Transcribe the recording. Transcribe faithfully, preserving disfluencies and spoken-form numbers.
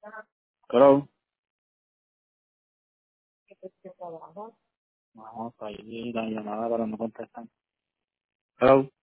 Hello. No, ahí la llamada, pero no contestan. Hello.